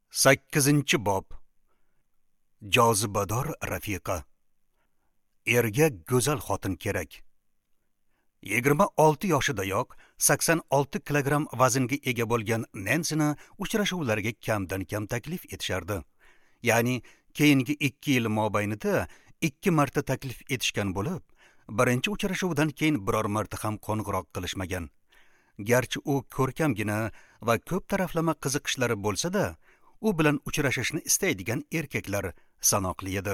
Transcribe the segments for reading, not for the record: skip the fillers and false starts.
8-bob. Jozibador rafiqa. Erga go'zal xotin kerak. 26 yoshidayoq 86 kilogramm vaznga ega bo'lgan Nensini uchrashuvlarga kamdan kam taklif etishardi. Ya'ni keyingi 2 yil mobaynida 2 marta taklif etishgan bo'lib, birinchi uchrashuvdan keyin biror marta ham qo'ng'iroq qilishmagan. Garchi u ko'rkamgina va ko'p taraflama qiziqishlari bo'lsa-da, u bilan uchrashishni istaydigan erkaklar sanoqli edi.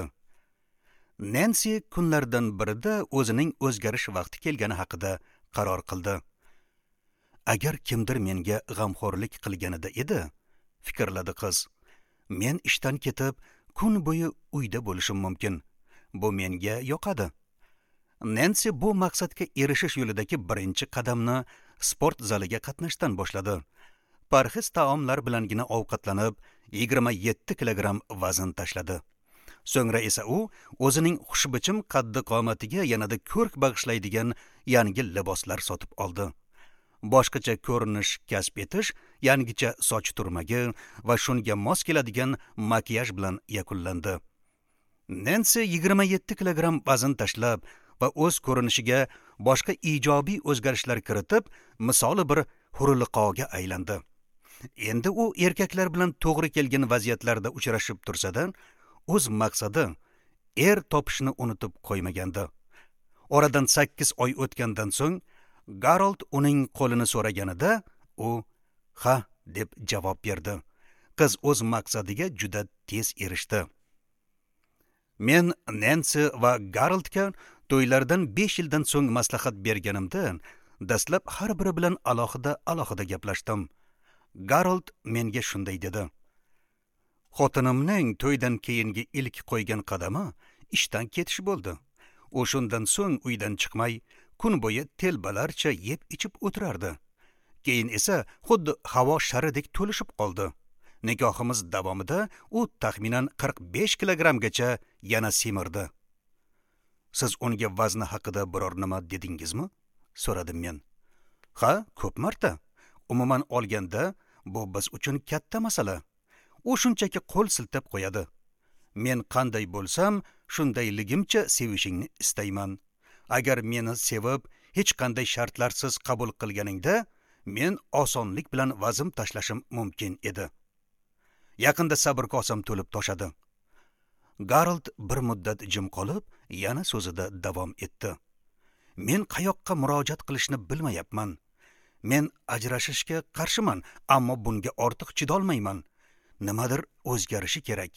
Nancy kunlardan birida o'zining o'zgarish vaqti kelgani haqida qaror qildi. Agar kimdir menga g'amxo'rlik qilganida edi, fikrladi qiz. Men ishdan ketib, kun bo'yi uyda bo'lishim mumkin. Bu menga yoqadi. Nancy bu maqsadga erishish yo'lidagi birinchi qadamni sport zaliga qatnashdan boshladi. Parhez taomlar bilangina ovqatlanib, 27 kilogramm vazn tashladi. So'ngra esa u o'zining xushbichim qaddi qomatiga yanada ko'rk bag'ishlaydigan yangi liboslar sotib oldi. Boshqacha ko'rinish kasb etish, yangicha soch turmagi va shunga mos keladigan makiyaj bilan yakunlandi. Nancy 27 kilogramm vazn tashlab va o'z ko'rinishiga boshqa ijobiy o'zgarishlar kiritib, misoli bir hurliqoga aylandi. Endi u erkaklar bilan to'g'ri kelgan vaziyatlarda uchrashib tursa-da, o'z maqsadi topishni unutib qo'ymagandi. Oradan 8 oy o'tgandan so'ng Garold uning qo'lini so'raganida, u "Ha" deb javob berdi. Qiz o'z maqsadiga juda tez erishdi. Men Nancy va Garoldga to'ylardan 5 yildan so'ng maslahat berganimda, dastlab har biri bilan alohida gaplashdim. Garold menga shunday dedi: "Xotinimning to'ydan keyingi ilk qo'ygan qadami ishdan ketish bo'ldi. U shundan so'ng uydan chiqmay, kun bo'yi telbalarcha yeb ichib o'tirardi. Keyin esa xuddi havo sharidek to'lishib qoldi. Nikohimiz davomida u taxminan 45 kilogrammgacha yana semirdi." "Siz unga vazni haqida biror nima dedingizmi?" so'radim men. "Ha, ko'p marta. Umuman olganda, bu biz uchun katta masala. U shunchaki qo'l siltab qo'yadi. Men qanday bo'lsam, shundayligimcha sevishingni istayman. Agar meni sevib, hech qanday shartlarsiz qabul qilganingda, men osonlik bilan vazn tashlashim mumkin edi." Yaqinda sabr kosam to'lib toshadi. Garold bir muddat jim qolib, yana so'zida davom etdi. "Men qayoqqa murojaat qilishni bilmayapman. Men ajrashishga qarshiman, ammo bunga ortiq chidolmayman. Nimadir o'zgarishi kerak."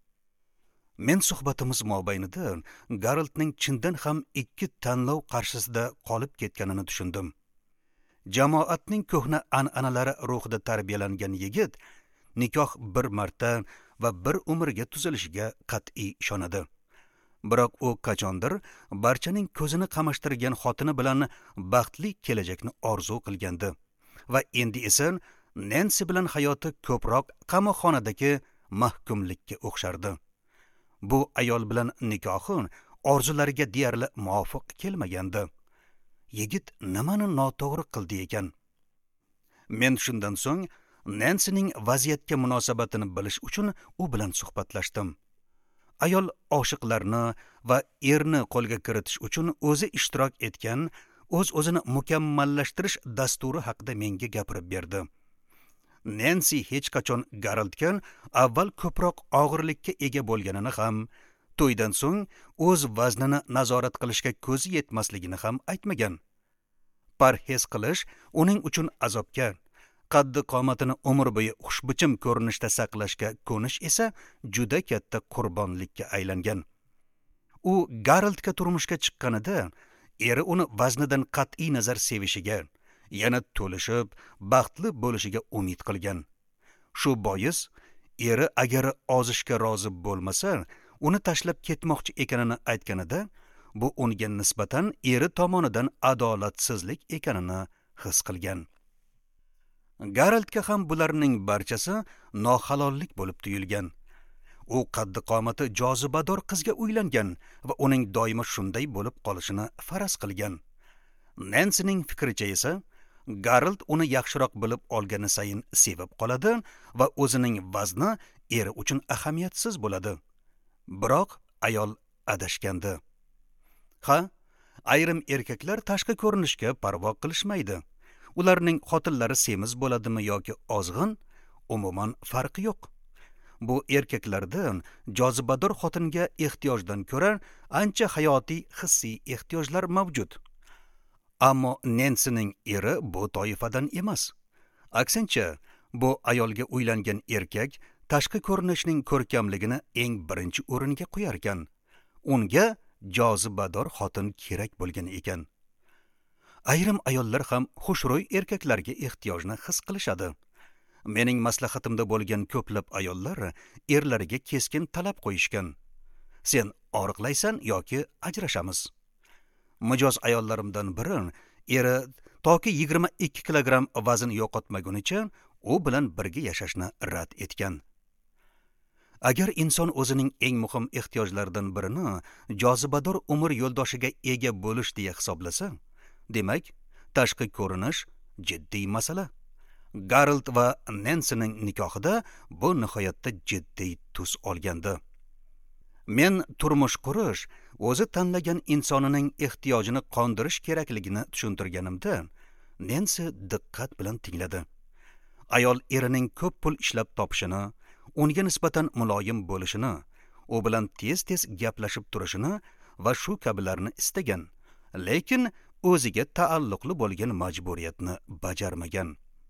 Men suhbatimiz mobaynida Garoldning chindan ham 2 tanlov qarshisida qolib ketganini tushundim. Jamoatning ko'hna an'analari ruhida tarbiyalangan yigit nikoh bir marta va bir umrga tuzilishiga qat'iy ishonadi. Biroq u qachondir barchaning ko'zini qamashtirgan xotini bilan baxtli kelajakni orzu qilgandi va endi esa Nancy bilan hayoti ko'proq qamoqxonadagi mahkumlikka o'xshardi. Bu ayol bilan nikohi orzulariga deyarli muvofiq kelmagandi. Yigit nimani noto'g'ri qildi ekan? Men shundan so'ng Nancyning vaziyatga munosabatini bilish uchun u bilan suhbatlashdim. Ayol oshiqlarni va erni qo'lga kiritish uchun o'zi ishtirok etgan o'z-o'zini mukammallashtirish dasturi haqida menga gapirib berdi. Nancy hech qachon Garoldga avval ko'proq og'irlikka ega bo'lganini ham, to'ydan so'ng o'z vaznini nazorat qilishga ko'zi yetmasligini ham aytmagan. Parhez qilish uning uchun azobga, qaddi qomatini umr bo'yi xushbichim ko'rinishda saqlashga ko'nish esa juda katta qurbonlikka aylangan. U Garoldga turmushga chiqqanida eri uni vaznidan qat'iy nazar sevishiga, yana to'lishib, baxtli bo'lishiga umid qilgan. Shu bois eri agar ozishga rozi bo'lmasa, uni tashlab ketmoqchi ekanini aytganida, bu unga nisbatan eri tomonidan adolatsizlik ekanini his qilgan. Garoldga ham bularning barchasi nohalollik bo'lib tuyulgan. U qaddi qomati jozibador qizga uylangan va uning doimo shunday bo'lib qolishini faraz qilgan. Nancyning fikricha esa, Garald uni yaxshiroq bilib olgani sayin sevib qoladi va o'zining vazni eri uchun ahamiyatsiz bo'ladi. Biroq ayol adashgandi. Ha, ayrim erkaklar tashqi ko'rinishga parvo qilishmaydi. Ularning xotinlari semiz bo'ladimi yoki ozg'in, umuman farqi yo'q. Bu erkaklardan jozibador xotinga ehtiyojdan ko'ra ancha hayotiy hissiy ehtiyojlar mavjud. Ammo Nancy'ning eri bu toifadan emas. Aksincha, bu ayolga uylangan erkak tashqi ko'rinishning ko'rkamligini eng birinchi o'ringa qo'yar ekan. Unga jozibador xotin kerak bo'lgan ekan. Ayrim ayollar ham xushro'y erkaklarga ehtiyojni his qilishadi. Mening maslahatimda bo'lgan ko'plab ayollar erlariga keskin talab qo'yishgan. Sen og'riqlaysan yoki ajrashamiz. Mijoz ayollarimdan biri eri toki 22 kilogramm vazn yo'qotmagunicha u bilan birga yashashni rad etgan. Agar inson o'zining eng muhim ehtiyojlaridan birini jozibador umr yo'ldoshiga ega bo'lish deya hisoblasa, demak, tashqi ko'rinish jiddiy masala. Garald va Nancy'ning nikohida bu nihoyatda jiddiy tus olgandi. Men turmush qurish o'zi tanlagan insonining ehtiyojini qondirish kerakligini tushuntirganimda, Nancy diqqat bilan tingladi. Ayol erining ko'p pul ishlab topishini, unga nisbatan muloyim bo'lishini, u bilan tez-tez gaplashib turishini va shu kabilarni istagan, lekin o'ziga taalluqli bo'lgan majburiyatni bajarmagan.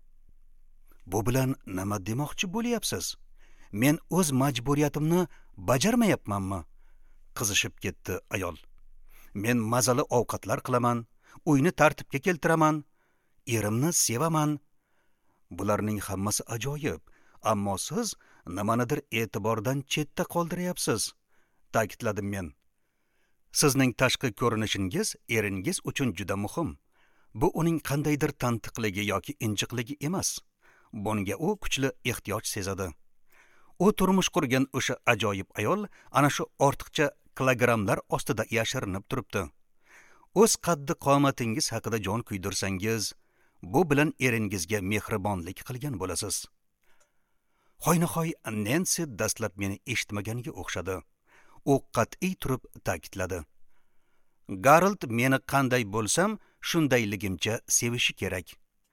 Bu bilan nima demoqchi bo'lyapsiz? Men o'z majburiyatimni bajarmayapmanmi? Qizishib ketdi ayol. Men mazali ovqatlar qilaman, uyni tartibga keltiraman, erimni sevaman. Bularning hammasi ajoyib, ammo siz nimanidir e'tibordan chetda qoldiryapsiz, ta'kidladim men. Sizning tashqi ko'rinishingiz eringiz uchun juda muhim. Bu uning qandaydir tantiqligi yoki injiqligi emas. Bunga u kuchli ehtiyoj sezadi. U turmush qurgan o'sha ajoyib ayol ana shu ortiqcha kilogrammlar ostida yashirinib turibdi. O'z qaddi qomatingiz haqida jon kuydirsangiz, bu bilan eringizga mehribonlik qilgan bo'lasiz. Hoynahoy Nancy dastlab meni eshitmaganga o'xshadi. U qat'iy turib ta'kidladi. Garald meni qanday bo'lsam, shundayligimcha sevishi kerak.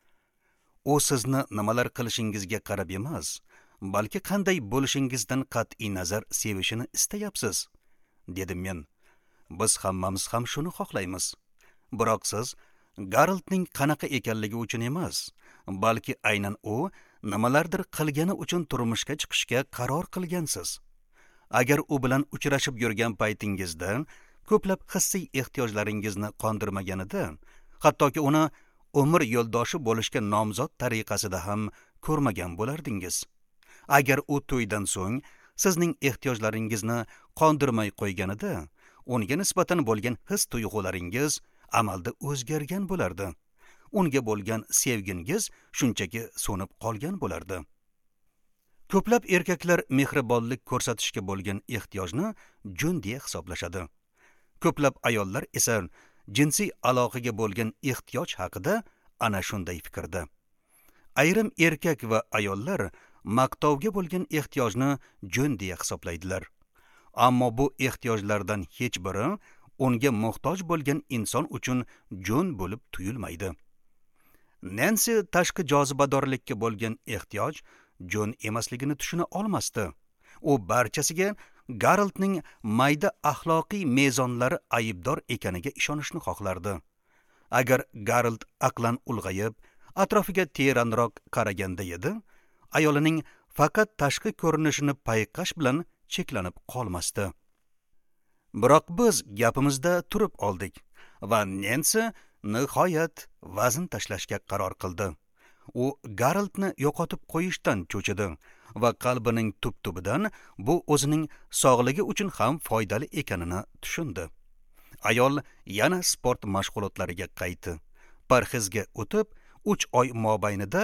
U sizni nimalar qilishingizga qarab emas, balki qanday bo'lishingizdan qat'iy nazar sevishini istayapsiz, dedim men. Biz hammamiz ham shuni xohlaymiz. Biroq siz Garaldning qanaqa ekanligi uchun emas, balki aynan u nimalardir qilgani uchun turmushga chiqishga qaror qilgansiz. Agar u bilan uchrashib yurgan paytingizda ko'plab hissiy ehtiyojlaringizni qondirmaganida, hattoki uni umr yo'ldoshi bo'lishga nomzod tariqasida ham ko'rmagan bo'lardingiz. Agar u to'ydan so'ng sizning ehtiyojlaringizni qondirmay qo'yganida, unga nisbatan bo'lgan his-tuyg'ularingiz amalda o'zgargan bo'lardi. Unga bo'lgan sevgingiz shunchaki so'nib qolgan bo'lardi. Ko'plab erkaklar mehribonlik ko'rsatishga bo'lgan ehtiyojni jun deya hisoblashadi. Ko'plab ayollar esa jinsiy aloqaga bo'lgan ehtiyoj haqida ana shunday fikrda. Ayrim erkak va ayollar maqtovga bo'lgan ehtiyojni jun deya hisoblaydilar. Ammo bu ehtiyojlardan hech biri unga muhtoj bo'lgan inson uchun jun bo'lib tuyulmaydi. Nancy tashqi jozibadorlikka bo'lgan ehtiyoj jun emasligini tushuna olmasdi. U barchasiga Garaldning mayda axloqiy mezonlari aybdor ekaniga ishonishni xohlardi. Agar Garald aqlan ulg'ayib, atrofiga teranroq qaraganda edi, ayolining faqat tashqi ko'rinishini payqash bilan cheklanib qolmasdi. Biroq biz gapimizda turib oldik va Nancy nihoyat vazn tashlashga qaror qildi. U Garaldni yo'qotib qo'yishdan cho'chidi va qalbining tub-tubidan bu o'zining sog'ligi uchun ham foydali ekanini tushundi. Ayol yana sport mashg'ulotlariga qaytdi. Parhezga o'tib, 3 oy mobaynida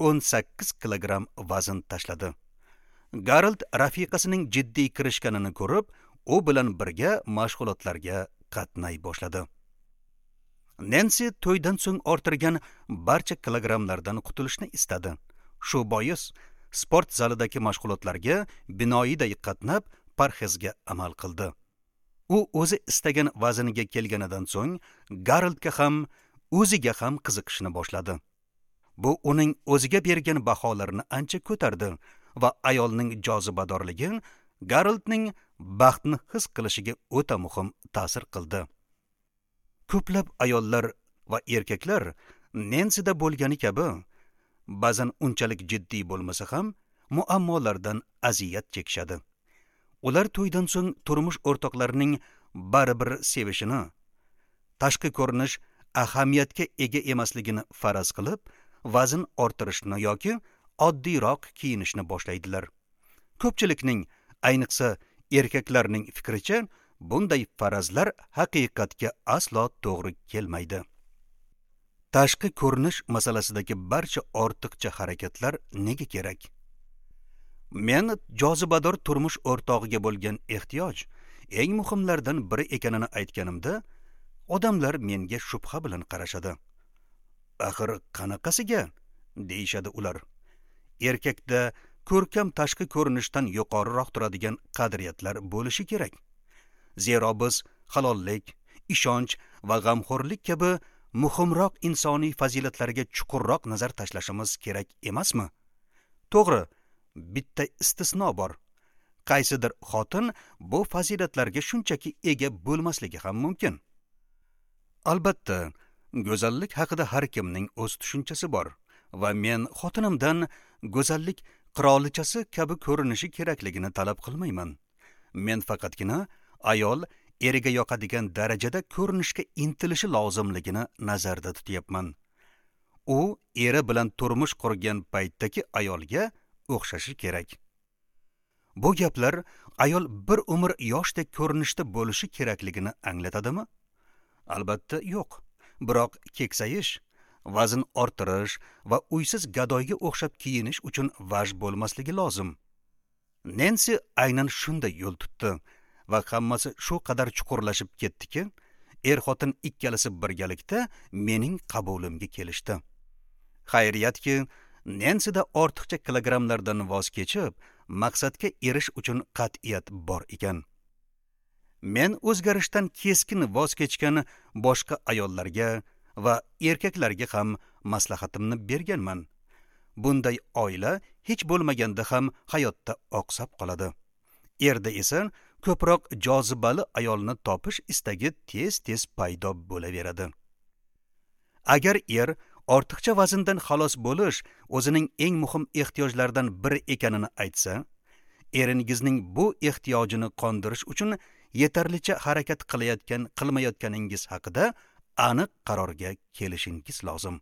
18 kilogramm vazn tashladi. Garald rafiqasining jiddiy kirishganini ko'rib, u bilan birga mashg'ulotlarga qatnay boshladi. Nancy to'ydan so'ng orttirgan barcha kilogrammlardan qutulishni istadi. Shu bois sport zalidagi mashg'ulotlarga binoyiday qatnab, parhezga amal qildi. U o'zi istagan vazniga kelganidan so'ng Garoldga ham, o'ziga ham qiziqishni boshladi. Bu uning o'ziga bergan baholarini ancha ko'tardi va ayolning jozibadorligi Garoldning baxtni his qilishiga o'ta muhim ta'sir qildi. Ko'plab ayollar va erkaklar Nancy'da bo'lgani kabi, ba'zan unchalik jiddiy bo'lmasa ham, muammolardan aziyat chekishadi. Ular to'ydan so'ng turmush o'rtoqlarining baribir sevishini, tashqi ko'rinish ahamiyatga ega emasligini faraz qilib, vazn orttirishni yoki oddiyroq kiyinishni boshlaydilar. Ko'pchilikning, ayniqsa erkaklarning fikricha, bunday farazlar haqiqatga aslo to'g'ri kelmaydi. Tashqi ko'rinish masalasidagi barcha ortiqcha harakatlar nega kerak? Men jozibador turmush o'rtog'iga bo'lgan ehtiyoj eng muhimlardan biri ekanini aytganimda, odamlar menga shubha bilan qarashadi. Axir qanaqasiga? Deyishadi ular. Erkakda ko'rkam tashqi ko'rinishdan yuqoriroq turadigan qadriyatlar bo'lishi kerak. Zero biz halollik, ishonch va g'amxo'rlik kabi muhimroq insoniy fazilatlarga chuqurroq nazar tashlashimiz kerak emasmi? To'g'ri, bitta istisno bor. Qaysidir xotin bu fazilatlarga shunchaki ega bo'lmasligi ham mumkin. Albatta, go'zallik haqida har kimning o'z tushunchasi bor va men xotinimdan go'zallik qirolichasi kabi ko'rinishi kerakligini talab qilmayman. Men faqatgina ayol eriga yoqadigan darajada ko'rinishga intilishi lozimligini nazarda tutyapman. U eri bilan turmush qurgan paytdagi ayolga o'xshashi kerak. Bu gaplar ayol bir umr yoshdek ko'rinishda bo'lishi kerakligini anglatadimi? Albatta yo'q. Biroq keksayish, vazn orttirish va uysiz gadoyga o'xshab kiyinish uchun vaj bo'lmasligi lozim. Nancy aynan shunday yo'l tutdi va hammasi shu qadar chuqurlashib ketdiki, er-xotin ikkalasi birgalikda mening qabulimga kelishdi. Xayriyatki, Nancy'da ortiqcha kilogrammlardan voz kechib, maqsadga erish uchun qat'iyat bor ekan. Men o'zgarishdan keskin voz kechgan boshqa ayollarga va erkaklarga ham maslahatimni berganman. Bunday oila hech bo'lmaganda ham hayotda oqsab qoladi. Erda esa ko'proq jozibali ayolni topish istagi tez-tez paydo bo'laveradi. Agar er ortiqcha vazndan xalos bo'lish o'zining eng muhim ehtiyojlaridan biri ekanini aytsa, eringizning bu ehtiyojini qondirish uchun yetarlicha harakat qilmayotganingiz haqida aniq qarorga kelishingiz lozim.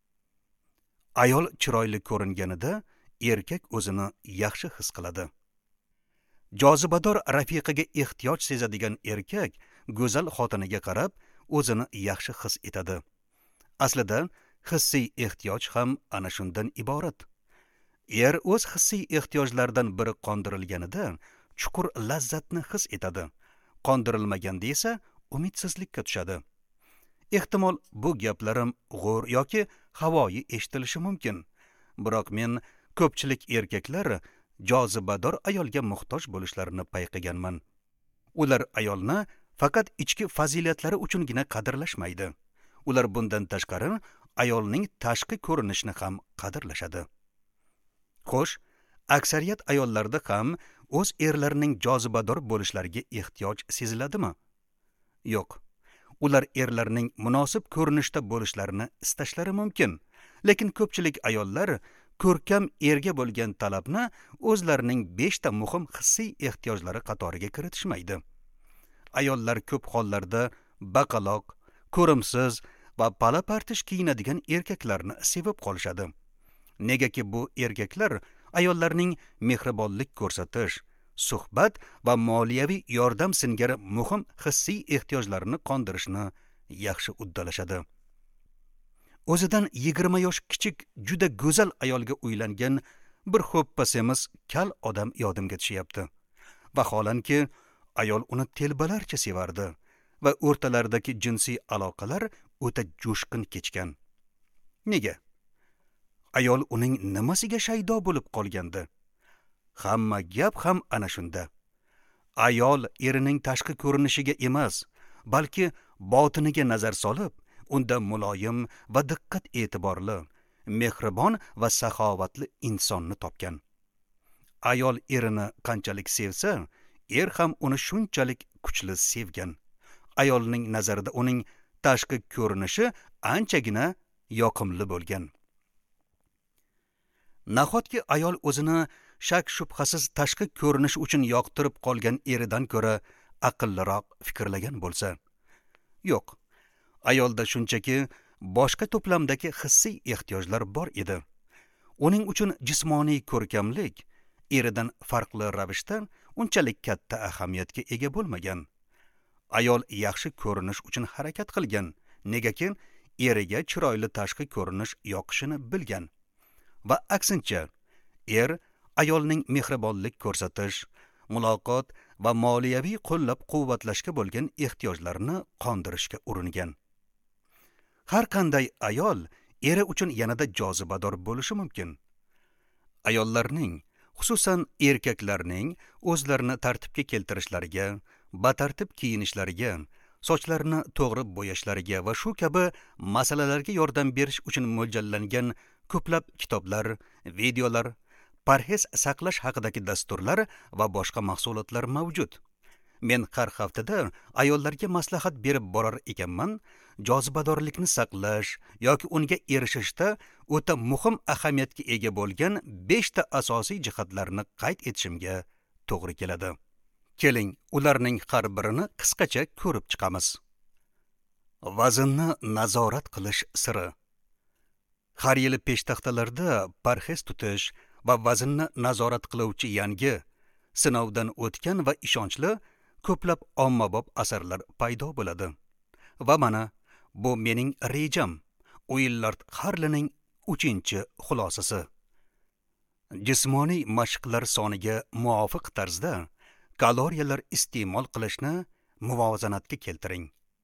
Ayol chiroyli ko'ringanida erkak o'zini yaxshi his qiladi. Jozibador rafiqaga ehtiyoj sezadigan erkak go'zal xotiniga qarab o'zini yaxshi his etadi. Aslida hissiy ehtiyoj ham ana shundan iborat. Er o'z hissiy ehtiyojlaridan biri qondirilganida chuqur lazzatni his etadi. Qondirilmaganda esa umidsizlikka tushadi. Ehtimol bu gaplarim g'o'r yoki havoyi eshitilishi mumkin. Biroq men ko'pchilik erkaklar jozibador ayolga muhtoj bo'lishlarini payqaganman. Ular ayolni faqat ichki fazilatlari uchungina qadrlashmaydi. Ular bundan tashqari ayolning tashqi ko'rinishini ham qadrlashadi. Xo'sh, aksariyat ayollarda ham o'z erlarining jozibador bo'lishlariga ehtiyoj seziladimi? Yo'q. Ular erlarining munosib ko'rinishda bo'lishlarini istashlari mumkin, lekin ko'pchilik ayollar ko'rkam erga bo'lgan talabni o'zlarining 5 ta muhim hissiy ehtiyojlari qatoriga kiritishmaydi. Ayollar ko'p hollarda baqaloq, ko'rimsiz va pala-partish kiyinadigan erkaklarni sevib qolishadi. Negaki bu erkaklar ayollarning mehribonlik ko'rsatish, suhbat va moliyaviy yordam singari muhim hissiy ehtiyojlarini qondirishni yaxshi uddalashadi. O'zidan 20 yosh kichik juda go'zal ayolga uylangan bir xo'ppa semiz kal odam yodimga tushyapti. Vaholanki ayol uni telbalarcha sevardi va o'rtalaridagi jinsiy aloqalar o'ta jo'shqin kechgan. Nega? Ayol uning nimasiga shaydo bo'lib qolgandi? Hamma gap ham ana shunda. Ayol erining tashqi ko'rinishiga emas, balki botiniga nazar solib, unda muloyim va diqqat e'tiborli, mehribon va saxovatli insonni topgan. Ayol erini qanchalik sevsa, er ham uni shunchalik kuchli sevgan. Ayolning nazarida uning tashqi ko'rinishi anchagina yoqimli bo'lgan. Nahotki ayol o'zini shak shubhasiz tashqi ko'rinish uchun yoqtirib qolgan eridan ko'ra aqlliroq fikrlagan bo'lsa? Yo'q. Ayolda shunchaki boshqa to'plamdagi hissiy ehtiyojlar bor edi. Uning uchun jismoniy ko'rkamlik eridan farqli ravishda unchalik katta ahamiyatga ega bo'lmagan. Ayol yaxshi ko'rinish uchun harakat qilgan, negaki eriga chiroyli tashqi ko'rinish yoqishini bilgan. Va aksincha, er ayolning mehribonlik ko'rsatish, muloqot va moliyaviy qo'llab-quvvatlashga bo'lgan ehtiyojlarini qondirishga uringan. Har qanday ayol eri uchun yanada jozibador bo'lishi mumkin. Ayollarning, xususan erkaklarning o'zlarini tartibga keltirishlariga, batartib kiyinishlariga, sochlarini to'g'ri bo'yashlariga va shu kabi masalalarga yordam berish uchun mo'ljallangan ko'plab kitoblar, videolar, parhez saqlash haqidagi dasturlar va boshqa mahsulotlar mavjud. Men har haftada ayollarga maslahat berib borar ekanman, jozibadorlikni saqlash yoki unga erishishda o'ta muhim ahamiyatga ega bo'lgan 5 ta asosiy jihatlarni qayd etishimga to'g'ri keladi. Keling, ularning har birini qisqacha ko'rib chiqamiz. Vaznni nazorat qilish siri. Har yili peshtaxtalarda parhez tutish va vaznni nazorat qiluvchi yangi, sinovdan o'tgan va ishonchli ko'plab ommabop asarlar paydo bo'ladi. Va mana, bu mening rejam, Willard Harley'ning 3-xulosasi. Jismoniy mashqlar soniga muvofiq tarzda kaloriyalar iste'mol qilishni muvozanatga keltiring.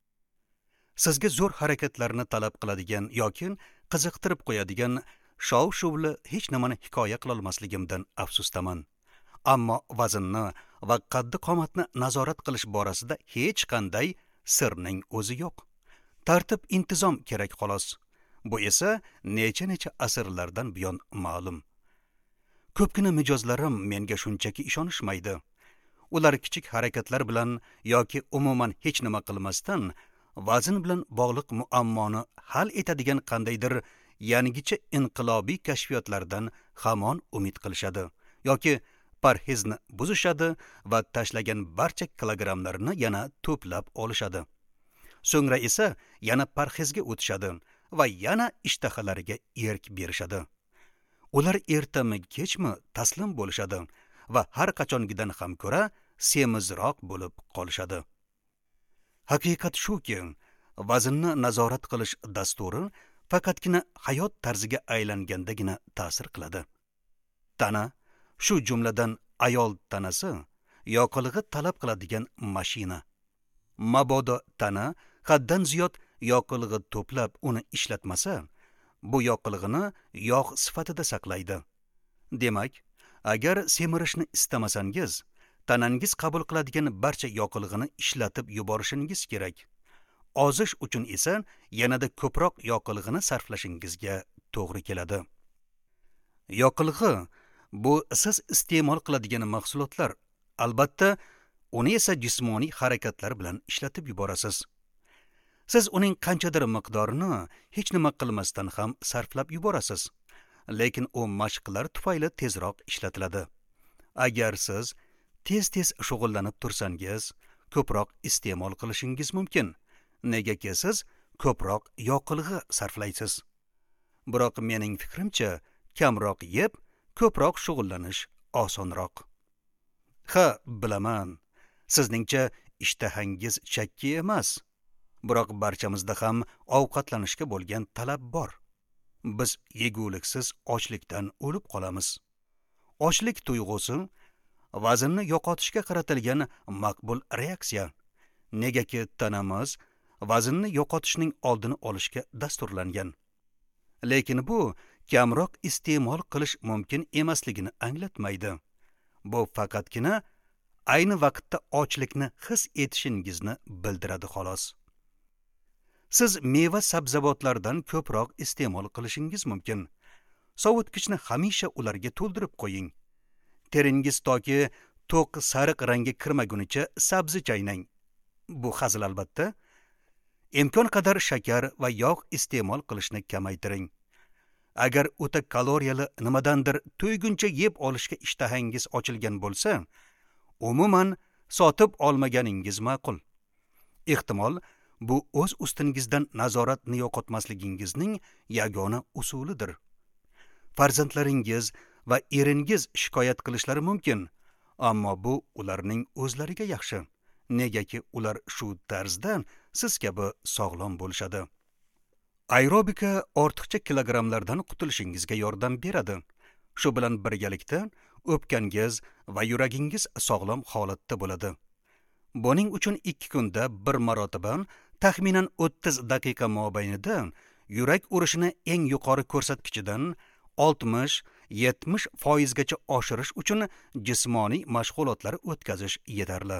Sizga zo'r harakatlarni talab qiladigan yoki qiziqtirib qo'yadigan shov-shuvli hech nimani hikoya qila olmasligimdan afsusdaman. Ammo vaznni va qaddi qomatni nazorat qilish borasida hech qanday sirning o'zi yo'q. Tartib intizom kerak xolos. Bu esa necha asrlardan buyon ma'lum. Ko'pgina mijozlarim menga shunchaki ishonishmaydi. Ular kichik harakatlar bilan yoki umuman hech nima qilmasdan vazn bilan bog'liq muammoni hal etadigan qandaydir yangicha inqilobiy kashfiyotlardan hamon umid qilishadi yoki parhezni buzishadi va tashlagan barcha kilogrammlarni yana to'plab olishadi. So'ngra esa yana parhezga o'tishadi va yana ishtahalariga erk berishadi. Ular ertami kechmi taslim bo'lishadi va har qachongidan ham ko'ra semizroq bo'lib qolishadi. Haqiqat shuki, vaznni nazorat qilish dasturi faqatgina hayot tarziga aylangandagina ta'sir qiladi. Tana, shu jumladan ayol tanasi, yoqilg'i talab qiladigan mashina. Mabodo tana haddan ziyod yoqilg'i to'plab uni ishlatmasa, bu yoqilg'ini yog' sifatida saqlaydi. Demak, agar semirishni istamasangiz, tanangiz qabul qiladigan barcha yoqilg'ini ishlatib yuborishingiz kerak. Ozish uchun esa yanada ko'proq yoqilg'ini sarflashingizga to'g'ri keladi. Yoqilg'i bu siz iste'mol qiladigan mahsulotlar. Albatta, uni esa jismoniy harakatlar bilan ishlatib yuborasiz. Siz uning qanchadir miqdorini hech nima qilmasdan ham sarflab yuborasiz. Lekin u mashqlar tufayli tezroq ishlatiladi. Agar siz tez-tez shug'ullanib tursangiz, ko'proq iste'mol qilishingiz mumkin. Negaki siz ko'proq yoqilg'i sarflaysiz. Biroq mening fikrimcha, kamroq yeb, ko'proq shug'ullanish osonroq. Ha, bilaman. Sizningcha ishtahangiz chakki emas. Biroq barchamizda ham ovqatlanishga bo'lgan talab bor. Biz yeguliksiz ochlikdan o'lib qolamiz. Ochlik tuyg'usi vaznni yo'qotishga qaratilgan maqbul reaksiya. Negaki tanamiz vaznni yo'qotishning oldini olishga dasturlangan. Lekin bu kamroq iste'mol qilish mumkin emasligini anglatmaydi. Bu faqatgina ayni vaqtda ochlikni his etishingizni bildiradi xolos. Siz meva sabzavotlardan ko'proq iste'mol qilishingiz mumkin. Sovutgichni hamisha ularga to'ldirib qo'ying. Teringiz toki to'q sariq rangga kirmagunicha sabzi chaynang. Bu hazil albatta. Imkon qadar shakar va yog' iste'mol qilishni kamaytiring. Agar o'ta kaloriyali nimadandir to'yguncha yeb olishga ishtahangiz ochilgan bo'lsa, umuman sotib olmaganingiz ma'qul. Ehtimol bu o'z ustingizdan nazoratni yo'qotmasligingizning yagona usulidir. Farzandlaringiz va eringiz shikoyat qilishlari mumkin, ammo bu ularning o'zlariga yaxshi. Negaki ular shu tarzda siz kabi sog'lom bo'lishadi. Aerobika ortiqcha kilogramlardan qutulishingizga yordam beradi. Shu bilan birgalikda o'pkangiz va yuragingiz sog'lom holatda bo'ladi. Buning uchun 2 kunda bir marotaba taxminan 30 daqiqa mobaynida yurak urishini eng yuqori ko'rsatkichidan 60-70% gacha oshirish uchun jismoniy mashg'ulotlar o'tkazish yetarli.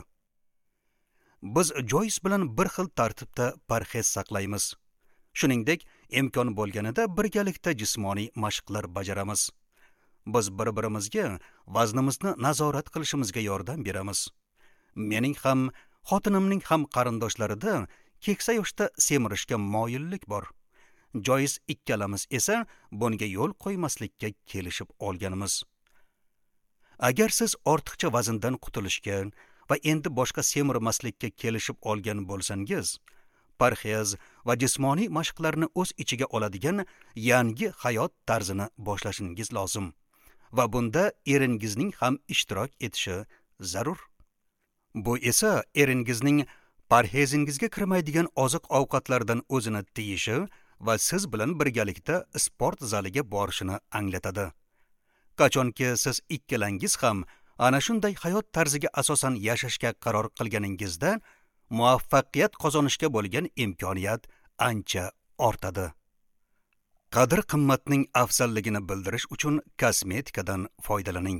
Biz Joyce bilan bir xil tartibda parhez saqlaymiz. Shuningdek, imkon bo'lganida birgalikda jismoniy mashqlar bajaramiz. Biz bir-birimizga vaznimizni nazorat qilishimizga yordam beramiz. Mening ham, xotinimning ham qarindoshlarida keksa yoshda semirishga moyillik bor. Joyce ikkalamiz esa bunga yo'l qo'ymaslikka kelishib olganmiz. Agar siz ortiqcha vazndan qutulishga va endi boshqa semirmaslikka kelishib olgan bo'lsangiz, parhez va jismoniy mashqlarni o'z ichiga oladigan yangi hayot tarzini boshlashingiz lozim va bunda eringizning ham ishtirok etishi zarur. Bu esa eringizning parhezingizga kirmaydigan oziq-ovqatlardan o'zini tiyishi va siz bilan birgalikda sport zaliga borishini anglatadi. Qachonki siz ikkalangiz ham ana shunday hayot tarziga asosan yashashga qaror qilganingizda muvaffaqiyat qozonishga bo'lgan imkoniyat ancha ortadi. Qadr-qimmatning afzalligini bildirish uchun kosmetikadan foydalaning.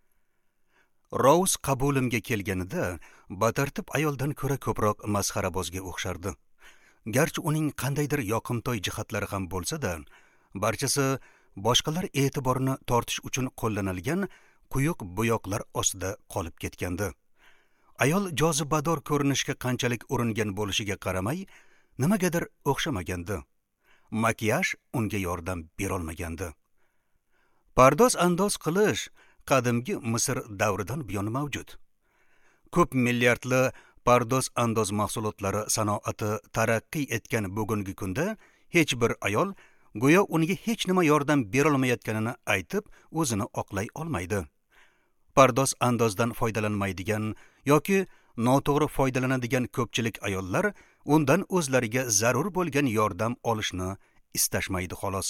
Rose qabulimga kelganida batartib ayoldan ko'ra ko'proq masxarabozga o'xshardi. Garchi uning qandaydir yoqimtoy jihatlari ham bo'lsa-da, barchasi boshqalar e'tiborini tortish uchun qo'llanilgan quyuq bo'yoqlar ostida qolib ketgandi. Ayol jozibador ko'rinishga qanchalik uringan bo'lishiga qaramay, nimagadir o'xshamagandi. Makiyaj unga yordam berolmagandi. Pardoz-andoz qilish qadimgi Misr davridan buyon mavjud. Ko'p milliardli pardoz-andoz mahsulotlari sanoati taraqqiy etgan bugungi kunda hech bir ayol go'yo unga hech nima yordam berolmayotganini aytib, o'zini oqlay olmaydi. Pardoz-andozdan foydalanmaydigan yoki noto'g'ri foydalanadigan ko'pchilik ayollar undan o'zlariga zarur bo'lgan yordam olishni istashmaydi xolos.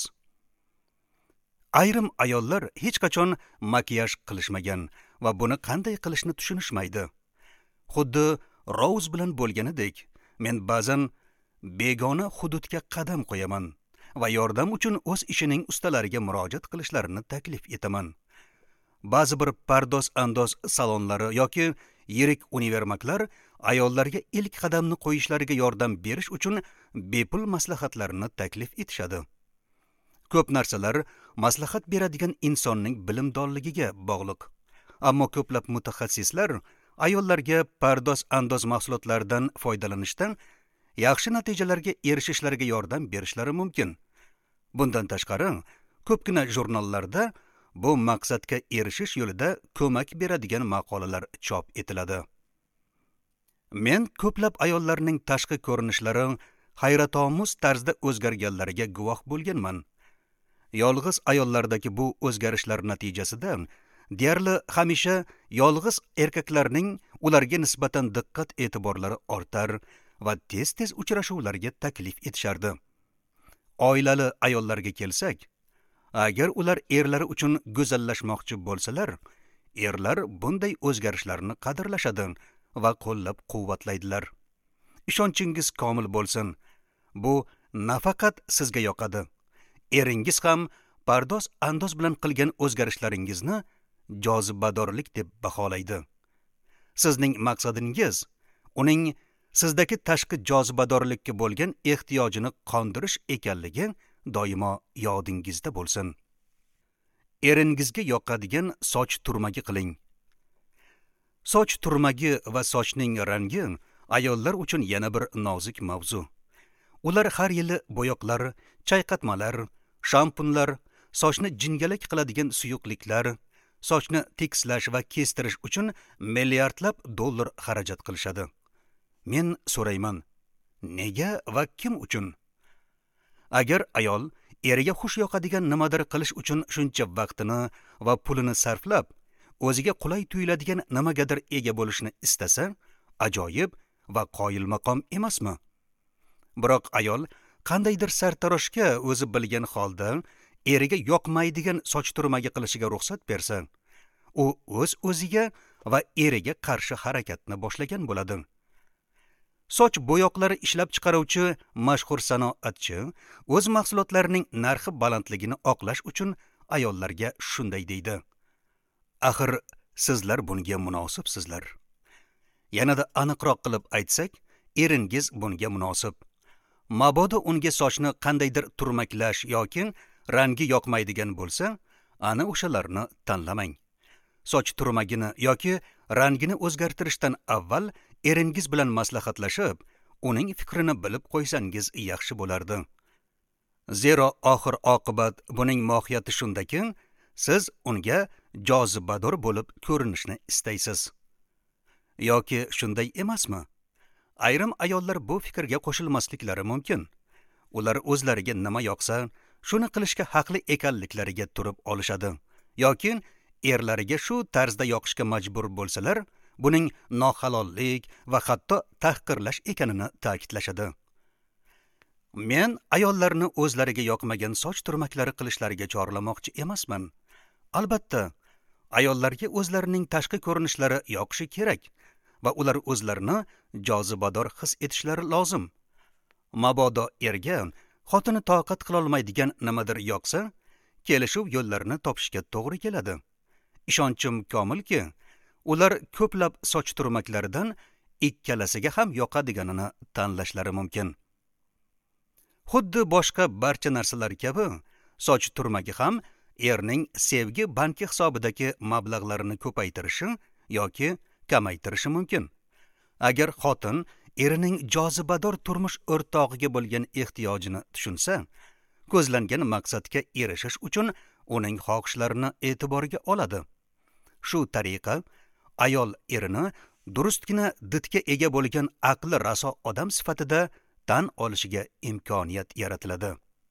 Ayrim ayollar hech qachon makiyaj qilishmagan va buni qanday qilishni tushunishmaydi. Xuddi Rose bilan bo'lganidek, men ba'zan begona hududga qadam qo'yaman va yordam uchun o'z ishining ustalariga murojaat qilishlarini taklif etaman. Ba'zi bir pardoz-andoz salonlari yoki yirik univermaklar ayollarga ilk qadamni qo'yishlariga yordam berish uchun bepul maslahatlarni taklif etishadi. Ko'p narsalar maslahat beradigan insonning bilimdonligiga bog'liq. Ammo ko'plab mutaxassislar ayollarga pardoz-andoz mahsulotlaridan foydalanishdan yaxshi natijalarga erishishlariga yordam berishlari mumkin. Bundan tashqari, ko'pgina jurnallarda bu maqsadga erishish yo'lida ko'mak beradigan maqolalar chop etiladi. Men ko'plab ayollarning tashqi ko'rinishlari hayratomuz tarzda o'zgarganlariga guvoh bo'lganman. Yolg'iz ayollardagi bu o'zgarishlar natijasida deyarli hamisha yolg'iz erkaklarning ularga nisbatan diqqat e'tiborlari ortar va tez-tez uchrashuvlarga taklif etishardi. Oilali ayollarga kelsak, agar ular erlari uchun go'zallashmoqchi bo'lsalar, erlar bunday o'zgarishlarni qadrlashadi va qo'llab-quvvatlaydilar. ishonchingiz komil bo'lsin. Bu nafaqat sizga yoqadi. Eringiz ham pardoz andoz bilan qilgan o'zgarishlaringizni jozibadorlik deb baholaydi. Sizning maqsadingiz uning sizdagi tashqi jozibadorlikka bo'lgan ehtiyojini qondirish ekanligi doimo yodingizda bo'lsin. Eringizga yoqadigan soch turmagi qiling. Soch turmagi va sochning rangi ayollar uchun yana bir nozik mavzu. Ular har yili bo'yoqlar, chayqatmalar, shampunlar, sochni jingalak qiladigan suyuqliklar, sochni tekislash va kestirish uchun milliardlab dollar xarajat qilishadi. Men so'rayman, nega va kim uchun? Agar ayol eriga xush yoqadigan nimadir qilish uchun shuncha vaqtini va pulini sarflab, o'ziga qulay tuyuladigan nimagadir ega bo'lishni istasa, ajoyib va qoyil maqom emasmi? Biroq ayol qandaydir sartaroshga o'zi bilgan holda eriga yoqmaydigan soch turmagi qilishiga ruxsat bersa, u o'ziga va eriga qarshi harakatni boshlagan bo'ladi. Soch bo'yoqlari ishlab chiqaruvchi mashhur sanoatchi o'z mahsulotlarining narxi balandligini oqlash uchun ayollarga shunday deydi: "Axir sizlar bunga munosibsizlar." Yanada aniqroq qilib aytsak, eringiz bunga munosib. Mabodo unga sochni qandaydir turmaklash yoki rangi yoqmaydigan bo'lsa, ana o'shalarni tanlamang. Soch turmagini yoki rangini o'zgartirishdan avval eringiz bilan maslahatlashib, uning fikrini bilib qo'ysangiz yaxshi bo'lardi. Zero oxir oqibat buning mohiyati shundaki, siz unga jozibador bo'lib ko'rinishni istaysiz. Yoki shunday emasmi? Ayrim ayollar bu fikrga qo'shilmasliklari mumkin. Ular o'zlariga nima yoqsa, shuni qilishga haqli ekanliklariga turib olishadi. Yoki erlariga shu tarzda yoqishga majbur bo'lsalar, buning nohalollik va hatto tahqirlash ekanini ta'kidlashadi. Men ayollarni o'zlariga yoqmagan soch turmaklari qilishlariga chorlamoqchi emasman. Albatta, ayollarga o'zlarining tashqi ko'rinishlari yoqishi kerak va ular o'zlarini jozibador his etishlari lozim. Mabodo erga xotini toqat qila olmaydigan nimadir yoqsa, kelishuv yo'llarini topishga to'g'ri keladi. Ishonchim komilki, ular ko'plab soch turmaklaridan ikkalasiga ham yoqadiganini tanlashlari mumkin. Xuddi boshqa barcha narsalar kabi, soch turmagi ham erning sevgi banki hisobidagi mablag'larini ko'paytirishi yoki kamaytirishi mumkin. Agar xotin erining jozibador turmush o'rtog'iga bo'lgan ehtiyojini tushunsa, ko'zlangan maqsadga erishish uchun uning xohishlarini e'tiboriga oladi. Shu tariqa ayol erini durustgina didga ega bo'lgan aqli raso odam sifatida tan olishiga imkoniyat yaratiladi.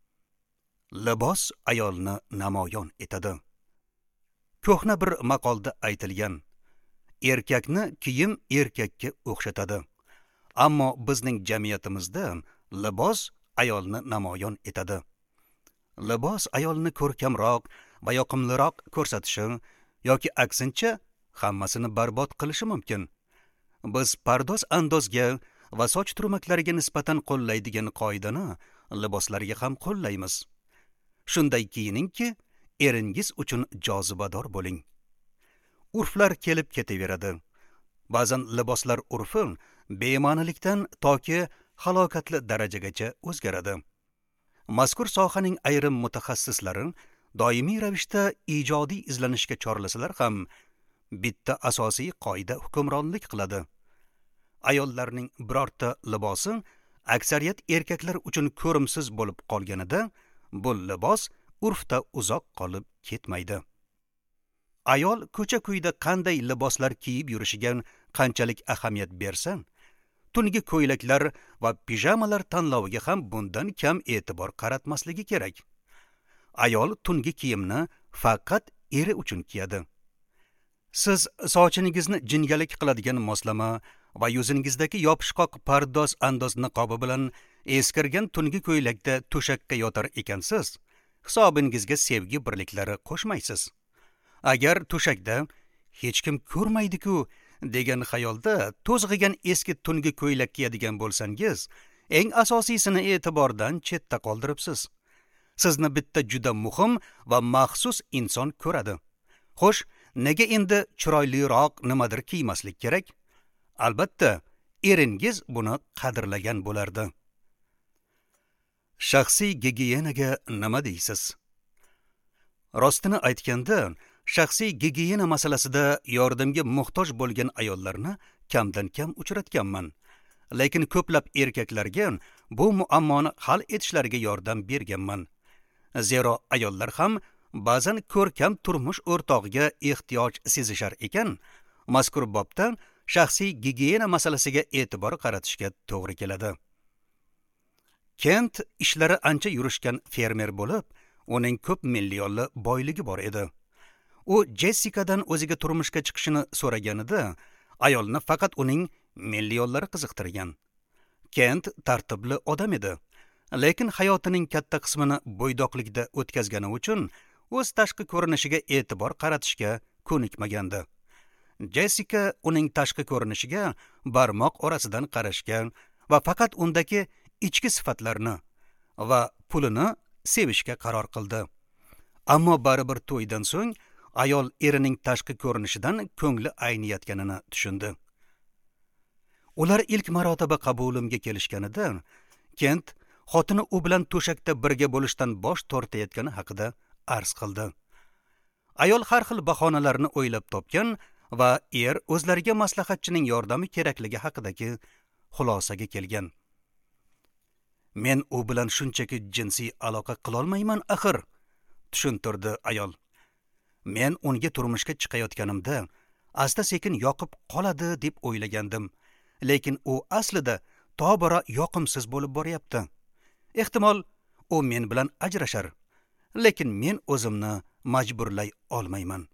Libos ayolni namoyon etadi. Ko'hna bir maqolda aytilgan: erkakni kiyim erkakka o'xshatadi. Ammo bizning jamiyatimizda libos ayolni namoyon etadi. Libos ayolni ko'rkamroq va yoqimliroq ko'rsatishi yoki aksincha hammasini barbod qilishi mumkin. Biz pardoz andozga va soch turmaklariga nisbatan qo'llaydigan qoidani liboslarga ham qo'llaymiz. Shunday kiyiningki, eringiz uchun jozibador bo'ling. Urflar kelib ketaveradi. Ba'zan liboslar urfi bema'nilikdan toki halokatli darajagacha o'zgaradi. Mazkur sohaning ayrim mutaxassislari doimiy ravishda ijodiy izlanishga chorlasalar ham, bitta asosiy qoida hukmronlik qiladi. Ayollarning birorta libosi aksariyat erkaklar uchun ko'rimsiz bo'lib qolganida, bu libos urfda uzoq qolib ketmaydi. Ayol ko'cha-ko'yda qanday liboslar kiyib yurishiga qanchalik ahamiyat bersa, tungi ko'ylaklar va pijamalar tanloviga ham bundan kam e'tibor qaratmasligi kerak. Ayol tungi kiyimni faqat eri uchun kiyadi. Siz sochingizni jingalik qiladigan moslama va yuzingizdagi yopishqoq pardoz andoz niqobi bilan eskirgan tungi ko'ylakda to'shakka yotar ekansiz, hisobingizga sevgi birliklari qo'shmaysiz. Agar to'shakda hech kim ko'rmaydi-ku degan xayolda to'zg'igan eski tungi ko'ylak kiyadigan bo'lsangiz, eng asosiysini e'tibordan chetda qoldiribsiz. Sizni bitta juda muhim va maxsus inson ko'radi. Xo'sh, nega endi chiroyliroq nimadir kiymaslik kerak? Albatta, eringiz buni qadrlagan bo'lardi. Shaxsiy gigiyenaga nima deysiz? Rostini aytganda, shaxsiy gigiyena masalasida yordamga muhtoj bo'lgan ayollarni kamdan kam uchratganman. Lekin ko'plab erkaklarga bu muammoni hal etishlariga yordam berganman. Zero ayollar ham ba'zan ko'rkam turmush o'rtog'iga ehtiyoj sezishar ekan, mazkur bobda shaxsiy gigiyena masalasiga e'tibor qaratishga to'g'ri keladi. Kent ishlari ancha yurishgan fermer bo'lib, uning ko'p millionli boyligi bor edi. U Jessikadan o'ziga turmushga chiqishini so'raganida, ayolni faqat uning millionlari qiziqtirgan. Kent tartibli odam edi, lekin hayotining katta qismini bo'ydoqlikda o'tkazgani uchun o'z tashqi ko'rinishiga e'tibor qaratishga ko'nikmagandi. Jessika uning tashqi ko'rinishiga barmoq orasidan qarashga va faqat undagi ichki sifatlarni va pulini sevishga qaror qildi. Ammo baribir to'ydan so'ng ayol erining tashqi ko'rinishidan ko'ngli ayniyotganini tushundi. Ular ilk marotaba qabulimga kelishganida, Kent xotini u bilan to'shakda birga bo'lishdan bosh tortayotgani haqida arz qildi. Ayol har xil bahonalarni o'ylab topgan va o'zlariga maslahatchining yordami kerakligi haqidagi xulosaga kelgan. Men u bilan shunchaki jinsiy aloqa qilolmayman axir, tushuntirdi ayol. Men unga turmushga chiqayotganimda asta-sekin yoqib qoladi deb o'ylagandim, lekin u aslida tobora yoqimsiz bo'lib boryapti. Ehtimol u men bilan ajrashar, lekin men o'zimni majburlay olmayman.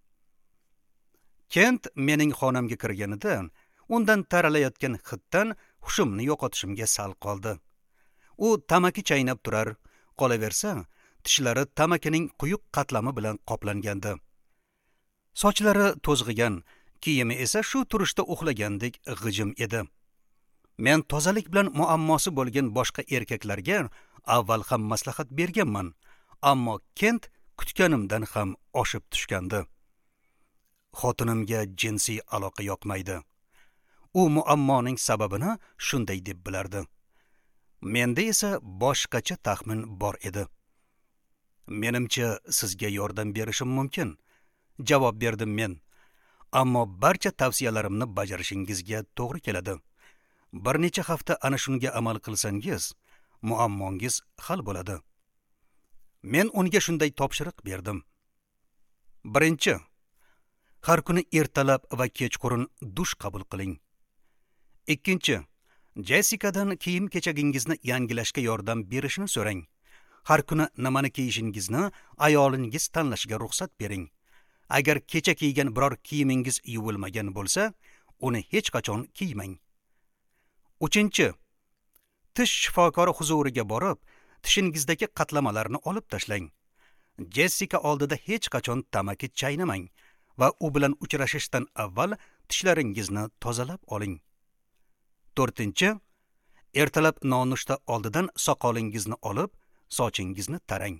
Kent mening xonamga kirganida undan taralayotgan hiddan hushimni yo'qotishimga sal qoldi. U tamaki chaynab turar, qolaversa, tishlari tamakining quyuq qatlami bilan qoplangandi. Sochlari to'zg'igan, kiyimi esa shu turishda uxlagandek g'ijim edi. Men tozalik bilan muammosi bo'lgan boshqa erkaklarga avval ham maslahat berganman, ammo Kent kutganimdan ham oshib tushgandi. Xotinimga jinsiy aloqa yoqmaydi. U muammoning sababini shunday deb bilardi. Menda esa boshqacha taxmin bor edi. Menimcha sizga yordam berishim mumkin, javob berdim men. Ammo barcha tavsiyalarimni bajarishingizga to'g'ri keladi. Bir necha hafta ana shunga amal qilsangiz, muammongiz hal bo'ladi. Men unga shunday topshiriq berdim. Birinchi, har kuni ertalab va kechqurun dush qabul qiling. Ikkinchi, Jessikadan kiyim-kechagingizni yangilashga yordam berishini so'rang. Har kuni nimani kiyishingizni ayolingiz tanlashiga ruxsat bering. Agar kecha kiygan biror kiyimingiz yuvilmagan bo'lsa, uni hech qachon kiymang. Uchinchi, tish shifokori huzuriga borib, tishingizdagi qatlamalarni olib tashlang. Jessika oldida hech qachon tamaki chaynamang va u bilan uchrashishdan avval tishlaringizni tozalab oling. To'rtinchi, ertalab nonushta oldidan soqolingizni olib, sochingizni tarang.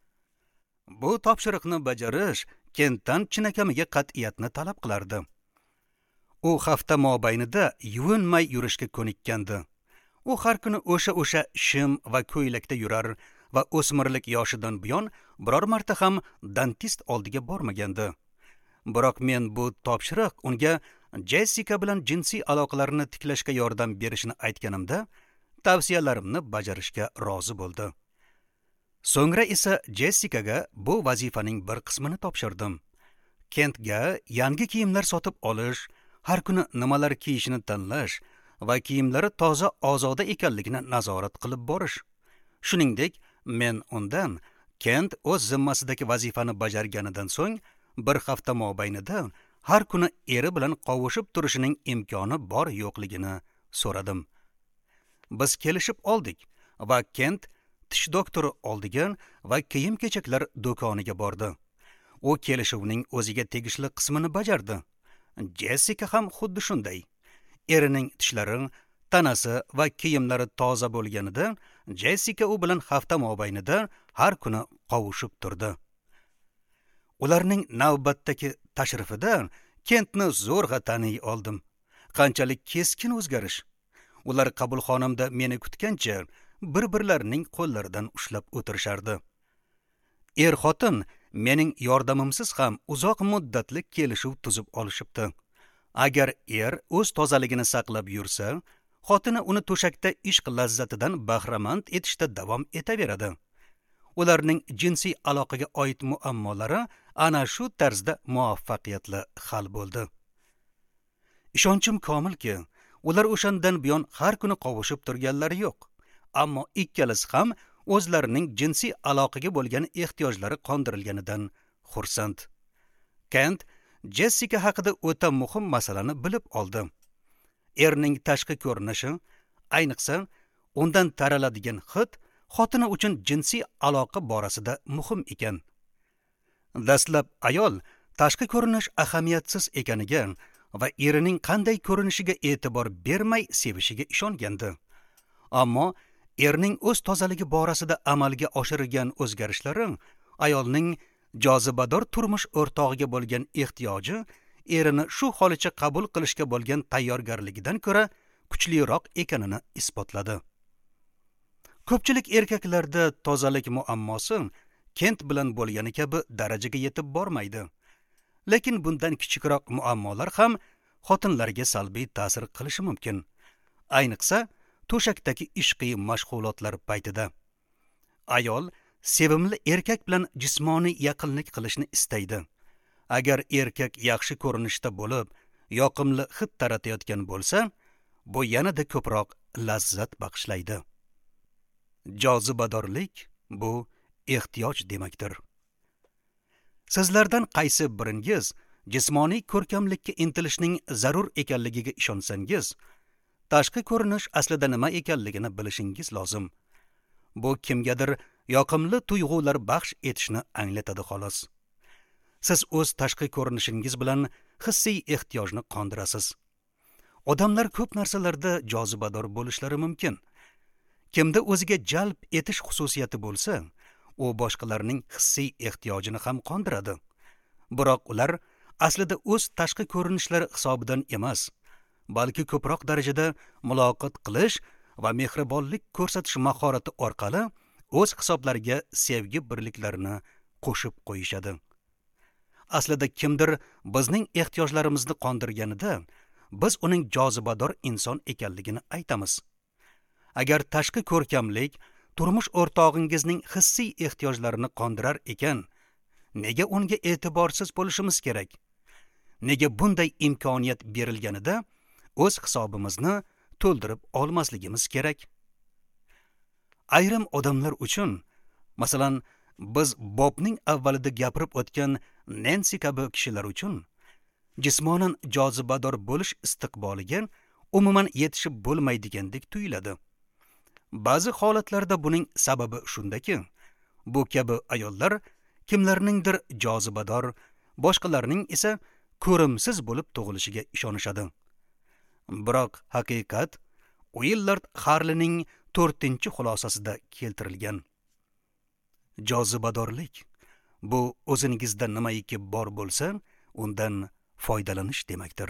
Bu topshiriqni bajarish Kentdan chinakamiga qat'iyatni talab qilardi. U hafta mobaynida yuvinmay yurishga ko'nikkandi. U har kuni o'sha shim va ko'ylakda yurar va o'smirlik yoshidan buyon biror marta ham dentist oldiga bormagandi. Biroq men bu topshiriq unga Jessika bilan jinsiy aloqalarni tiklashga yordam berishini aytganimda, tavsiyalarimni bajarishga rozi bo'ldi. So'ngra esa Jessikaga bu vazifaning bir qismini topshirdim. Kentga yangi kiyimlar sotib olish, har kuni nimalar kiyishini tanlash va kiyimlari toza ozoda ekanligini nazorat qilib borish. Shuningdek, men undan Kent o'z zimmasidagi vazifani bajarganidan so'ng bir hafta mobaynida har kuni eri bilan qovushib turishining imkoni bor yo'qligini so'radim. Biz kelishib oldik va Kent tish doktori oldiga va kiyim-kechaklar do'koniga bordi. U kelishuvning o'ziga tegishli qismini bajardi. Jessica ham xuddi shunday. Erining tishlari, tanasi va kiyimlari toza bo'lganida, Jessica u bilan hafta mobaynida har kuni qovushib turdi. Ularning navbatdagi tashrifida Kentni zo'rg'a taniy oldim. Qanchalik keskin o'zgarish. Ular qabulxonamda meni kutgancha bir-birlarining qo'llaridan ushlab o'tirishardi. Er-xotin mening yordamimsiz ham uzoq muddatli kelishuv tuzib olishibdi. Agar er o'z tozaligini saqlab yursa, xotini uni to'shakda ishq lazzatidan bahramand etishda davom etaveradi. Ularning jinsiy aloqaga oid muammolari ana shu tarzda muvaffaqiyatli hal bo'ldi. Ishonchim komilki, ular o'shandan buyon har kuni qovushib turganlari yo'q. Ammo ikkalasi ham o'zlarining jinsiy aloqaga bo'lgan ehtiyojlari qondirilganidan xursand. Kent Jessica haqida o'ta muhim masalani bilib oldi. Erning tashqi ko'rinishi, ayniqsa undan taraladigan hid xotini uchun jinsiy aloqa borasida muhim ekan. Dastlab ayol tashqi ko'rinish ahamiyatsiz ekaniga va erining qanday ko'rinishiga e'tibor bermay sevishiga ishongandi. Ammo erning o'z tozaligi borasida amalga oshirgan o'zgarishlari ayolning jozibador turmush o'rtog'iga bo'lgan ehtiyoji erini shu holicha qabul qilishga bo'lgan tayyorgarligidan ko'ra kuchliroq ekanini isbotladi. Ko'pchilik erkaklarda tozalik muammosi Kent bilan bo'lgani kabi darajaga yetib bormaydi. Lekin bundan kichikroq muammolar ham xotinlarga salbiy ta'sir qilishi mumkin. Ayniqsa to'shakdagi ishqiy mashg'ulotlar paytida. Ayol sevimli erkak bilan jismoniy yaqinlik qilishni istaydi. Agar erkak yaxshi ko'rinishda bo'lib, yoqimli hid taratayotgan bo'lsa, bu yanada ko'proq lazzat bag'ishlaydi. Jozibadorlik bu ehtiyoj demakdir. Sizlardan qaysi biringiz jismoniy ko'rkamlikka intilishning zarur ekanligiga ishonsangiz, tashqi ko'rinish aslida nima ekanligini bilishingiz lozim. Bu kimgadir yoqimli tuyg'ular baxsh etishni anglatadi xolos. Siz o'z tashqi ko'rinishingiz bilan hissiy ehtiyojni qondirasiz. Odamlar ko'p narsalarda jozibador bo'lishlari mumkin. Kimda o'ziga jalb etish xususiyati bo'lsa, u boshqalarning hissiy ehtiyojini ham qondiradi. Biroq ular aslida o'z tashqi ko'rinishlari hisobidan emas, balki ko'proq darajada muloqot qilish va mehribonlik ko'rsatish mahorati orqali o'z hisoblariga sevgi birliklarini qo'shib qo'yishadi. Aslida kimdir bizning ehtiyojlarimizni qondirganida, biz uning jozibador inson ekanligini aytamiz. Agar tashqi ko'rkamlik turmush o'rtog'ingizning hissiy ehtiyojlarini qondirar ekan, nega unga e'tiborsiz bo'lishimiz kerak? Nega bunday imkoniyat berilganida o'z hisobimizni to'ldirib olmasligimiz kerak? Ayrim odamlar uchun, masalan, biz Bobning avvalida gapirib o'tgan Nancy kabi kishilar uchun jismonan jozibador bo'lish istiqboliga umuman yetishib bo'lmaydigandek tuyuladi. Ba'zi holatlarda buning sababi shundaki, bu kabi ayollar kimlarningdir jozibador, boshqalarning esa ko'rimsiz bo'lib tug'ilishiga ishonishadi. Biroq haqiqat Willard Harley'ning 4-xulosasida keltirilgan. Jozibadorlik bu o'zingizda nimaiki bor bo'lsa, undan foydalanish demakdir.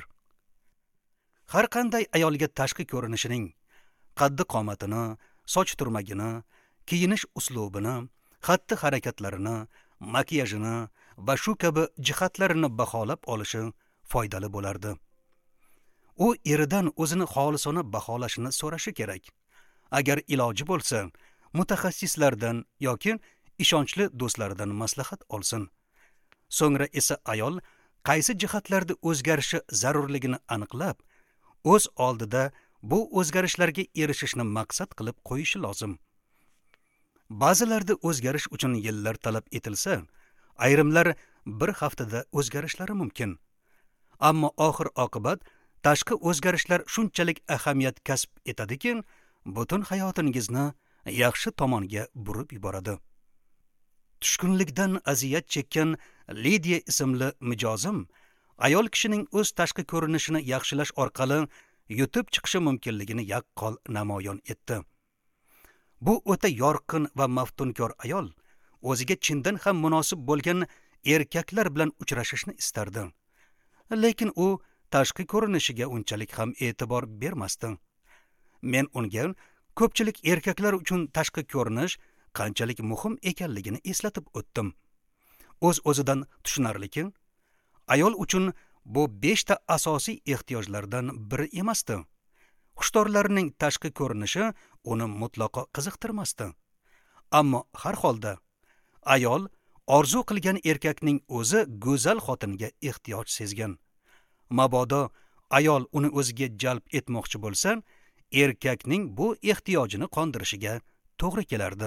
Har qanday ayolga tashqi ko'rinishining, qaddi qomatini, soch turmagini, kiyinish uslubini, xatti harakatlarini, makiyajini va shu kabi jihatlarini baholab olishi foydali bo'lardi. U eridan o'zini xolisona baholashini so'rashi kerak. Agar iloji bo'lsa, mutaxassislardan yoki ishonchli do'stlaridan maslahat olsin. So'ngra esa ayol qaysi jihatlarda o'zgarishi zarurligini aniqlab, o'z oldida bu o'zgarishlarga erishishni maqsad qilib qo'yishi lozim. Ba'zilarda o'zgarish uchun yillar talab etilsa, ayrimlar bir haftada o'zgarishlari mumkin. Ammo oxir oqibat tashqi o'zgarishlar shunchalik ahamiyat kasb etadiki, butun hayotingizni yaxshi tomonga burib yuboradi. Tushkunlikdan aziyat chekkan Lidiya ismli mijozim ayol kishining o'z tashqi ko'rinishini yaxshilash orqali yutib chiqishi mumkinligini yaqqol namoyon etdi. Bu o'ta yorqin va maftunkor ayol o'ziga chindan ham munosib bo'lgan erkaklar bilan uchrashishni istardi. Lekin u tashqi ko'rinishiga unchalik ham e'tibor bermasdi. Men unga ko'pchilik erkaklar uchun tashqi ko'rinish qanchalik muhim ekanligini eslatib o'tdim. O'z-o'zidan tushunarliki, ayol uchun bu 5 ta asosiy ehtiyojlardan biri emasdi. Xushdorlarning tashqi ko'rinishi uni mutlaqo qiziqtirmasdi. Ammo har holda ayol orzu qilgan erkakning o'zi go'zal xotinga ehtiyoj sezgan. Mabodo ayol uni o'ziga jalb etmoqchi bo'lsa, erkakning bu ehtiyojini qondirishiga to'g'ri kelardi.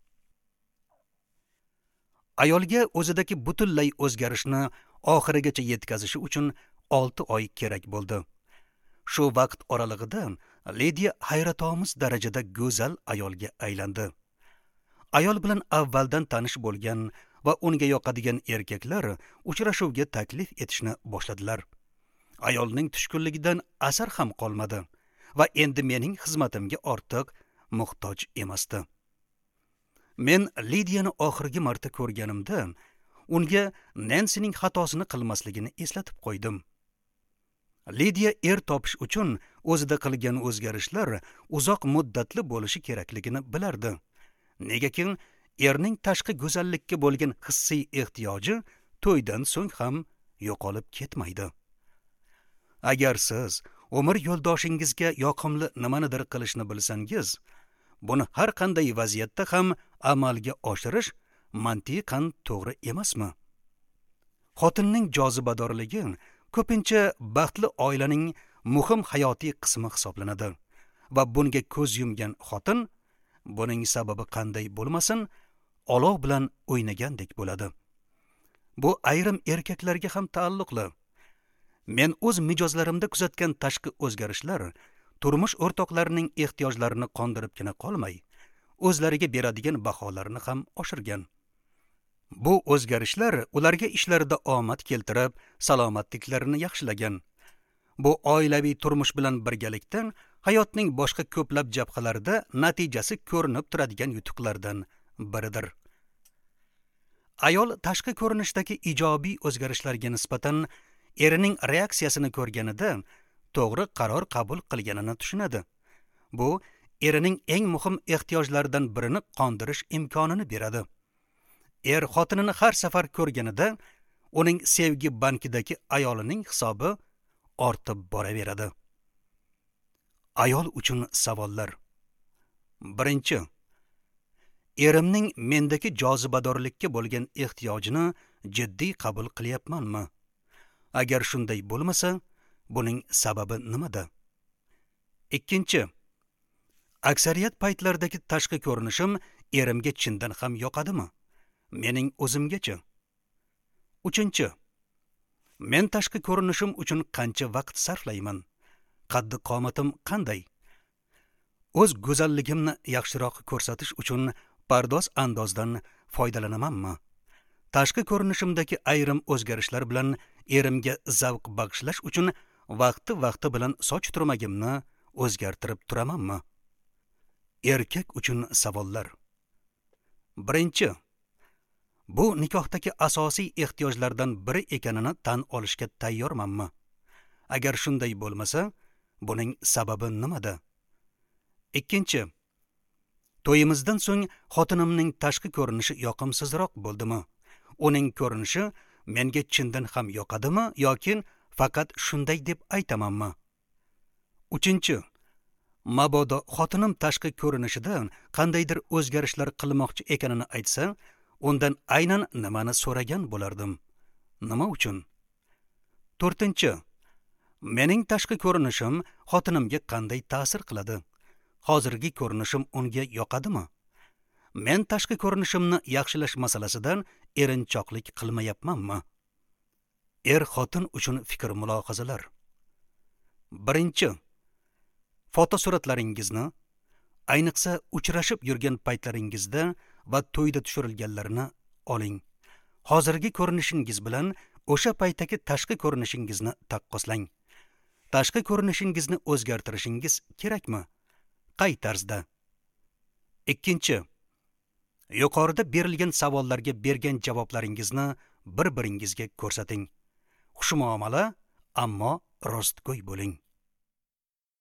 Ayolga o'zidagi butunlay o'zgarishni oxirigacha yetkazishi uchun 6 oy kerak bo'ldi. Shu vaqt oralig'ida Lidiya hayratomuz darajada go'zal ayolga aylandi. Ayol bilan avvaldan tanish bo'lgan va unga yoqadigan erkaklar uchrashuvga taklif etishni boshladilar. Ayolning tushkunligidan asar ham qolmadi va endi mening xizmatimga ortiq muhtoj emasdi. Men Lidiyani oxirgi marta ko'rganimda unga Nansining xatosini qilmasligini eslatib qo'ydim. Lidiya topish uchun o'zida qilgan o'zgarishlar uzoq muddatli bo'lishi kerakligini bilardi. Negaki erning tashqi go'zallikka bo'lgan hissiy ehtiyoji to'ydan so'ng ham yo'qolib ketmaydi. Agar siz umr yo'ldoshingizga yoqimli nimanidir qilishni bilsangiz, buni har qanday vaziyatda ham amalga oshirish mantiqan to'g'ri emasmi? Xotinning jozibadorligi ko'pincha baxtli oilaning muhim hayotiy qismi hisoblanadi va bunga ko'z yumgan xotin buning sababi qanday bo'lmasin, olov bilan o'ynagandek bo'ladi. Bu ayrim erkaklarga ham taalluqli. Men o'z mijozlarimda kuzatgan tashqi o'zgarishlar turmush o'rtoqlarining ehtiyojlarini qondiribgina qolmay, o'zlariga beradigan baholarni ham oshirgan. Bu o'zgarishlar ularga ishlarida omad keltirib, salomatliklarini yaxshilagan. Bu oilaviy turmush bilan birgalikda hayotning boshqa ko'plab jabhalarida natijasi ko'rinib turadigan yutuqlardan biridir. Ayol tashqi ko'rinishdagi ijobiy o'zgarishlarga nisbatan erining reaksiyasini ko'rganida to'g'ri qaror qabul qilganini tushunadi. Bu erining eng muhim ehtiyojlaridan birini qondirish imkonini beradi. Er xotinini har safar ko'rganida uning sevgi bankidagi ayolining hisobi ortib boraveradi. Ayol uchun savollar. 1. Erimning mendagi jozibadorlikka bo'lgan ehtiyojini jiddiy qabul qilyapmanmi? Agar shunday bo'lmasa, buning sababi nimada? 2. Aksariyat paytlardagi tashqi ko'rinishim erimga chindan ham yoqadimi? Mening o'zimgacha. 3. Men tashqi ko'rinishim uchun qancha vaqt sarflayman? Qaddi qomatim qanday? O'z go'zalligimni yaxshiroq ko'rsatish uchun pardoz andozdan foydalanamanmi? Tashqi ko'rinishimdagi ayrim o'zgarishlar bilan erimga zavq bag'ishlash uchun vaqti bilan soch turmagimni o'zgartirib turamanmi? Erkak uchun savollar. 1. Bu nikohdagi asosiy ehtiyojlardan biri ekanini tan olishga tayyormanmi? Agar shunday bo'lmasa, buning sababi nimada? 2. To'yimizdan so'ng xotinimning tashqi ko'rinishi yoqimsizroq bo'ldimi? Uning ko'rinishi menga chindan ham yoqadimi yoki faqat shunday deb aytamanmi? 3. Mabodo xotinim tashqi ko'rinishidan qandaydir o'zgarishlar qilmoqchi ekanini aytsa, undan aynan nimani so'ragan bo'lardim? Nima uchun? 4. Mening tashqi ko'rinishim xotinimga qanday ta'sir qiladi? Hozirgi ko'rinishim unga yoqadimi? Men tashqi ko'rinishimni yaxshilash masalasidan erinchoqlik qilmayapmanmi? Er-xotin uchun fikr mulohazalar. 1. Fotosuratlaringizni, ayniqsa uchrashib yurgan paytlaringizda va to'yda tushirilganlarni oling. Hozirgi ko'rinishingiz bilan o'sha paytdagi tashqi ko'rinishingizni taqqoslang. Tashqi ko'rinishingizni o'zgartirishingiz kerakmi? Qay tarzda? Ikkinchi, yuqorida berilgan savollarga bergan javoblaringizni bir-biringizga ko'rsating. Xushmuomala, ammo rostgo'y bo'ling.